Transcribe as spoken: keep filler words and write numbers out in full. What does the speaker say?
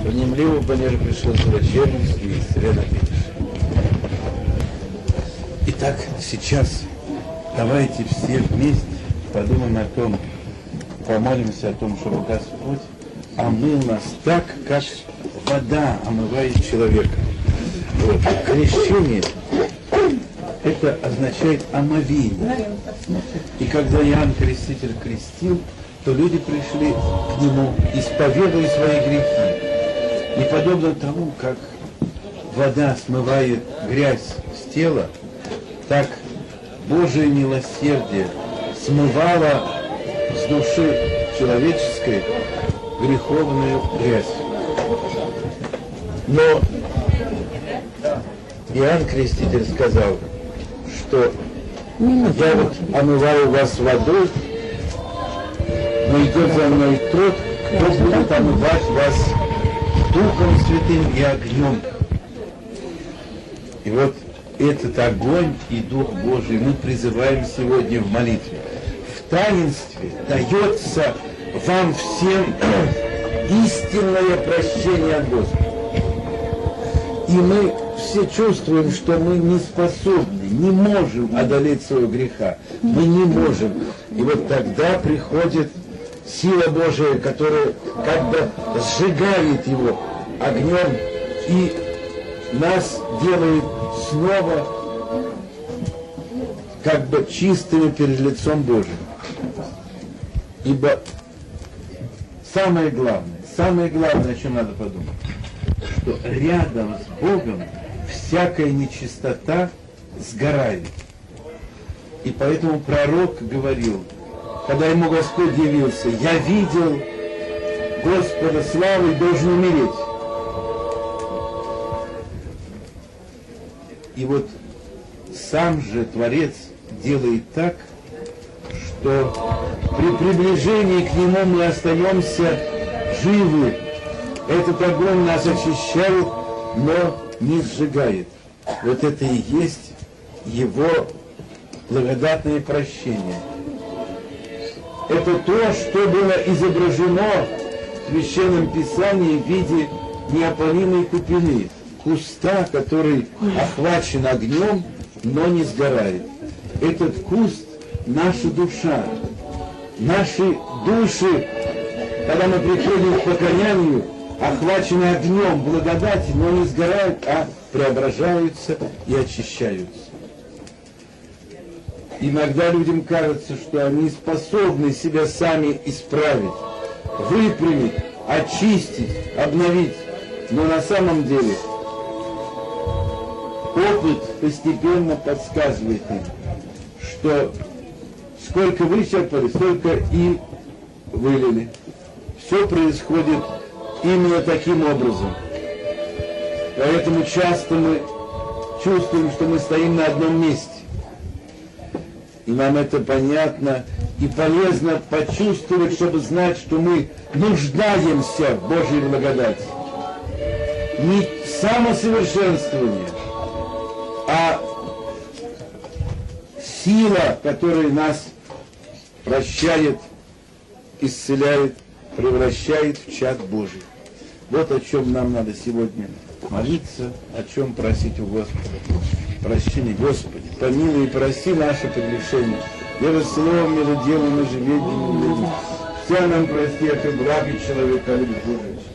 Внемливо, понеже пришел злочерность и исцеленно видишь. Итак, сейчас давайте все вместе подумаем о том, помолимся о том, чтобы Господь омыл нас так, как вода омывает человека. Вот. Крещение — это означает омовение. И когда Иоанн Креститель крестил, то люди пришли к нему, исповедуя свои грехи. И подобно тому, как вода смывает грязь с тела, так Божие милосердие смывало с души человеческой греховную грязь. Но Иоанн Креститель сказал, что я вот омываю вас водой, но идет за мной тот, кто будет омывать вас Духом Святым и огнем. И вот этот огонь и Дух Божий мы призываем сегодня в молитве. В таинстве дается вам всем истинное прощение от Господа. И мы все чувствуем, что мы не способны, не можем одолеть своего греха. Мы не можем. И вот тогда приходит сила Божия, которая как бы сжигает его огнем и нас делает снова как бы чистыми перед лицом Божьим. Ибо самое главное, самое главное, о чем надо подумать, что рядом с Богом всякая нечистота сгорает. И поэтому пророк говорил, когда ему Господь явился: я видел Господа славы и должен умереть. И вот сам же Творец делает так, что при приближении к Нему мы остаемся живы. Этот огонь нас очищает, но не сжигает. Вот это и есть Его благодатное прощение. Это то, что было изображено в Священном Писании в виде неопалимой купины, куста, который охвачен огнем, но не сгорает. Этот куст — наша душа. Наши души, когда мы приходим к покаянию, охвачены огнем благодати, но не сгорают, а преображаются и очищаются. Иногда людям кажется, что они способны себя сами исправить, выпрямить, очистить, обновить. Но на самом деле опыт постепенно подсказывает им, что сколько вычерпали, столько и вылили. Все происходит именно таким образом. Поэтому часто мы чувствуем, что мы стоим на одном месте. И нам это понятно и полезно почувствовать, чтобы знать, что мы нуждаемся в Божьей благодати. Не самосовершенствование, а сила, которая нас прощает, исцеляет, превращает в чад Божий. Вот о чем нам надо сегодня молиться, о чем просить у Господа. Прощение. Господи, помилуй и прости наше прегрешение. Веро словом, мило делом и живением. Вся нам прости, это благо человека, любит Божий.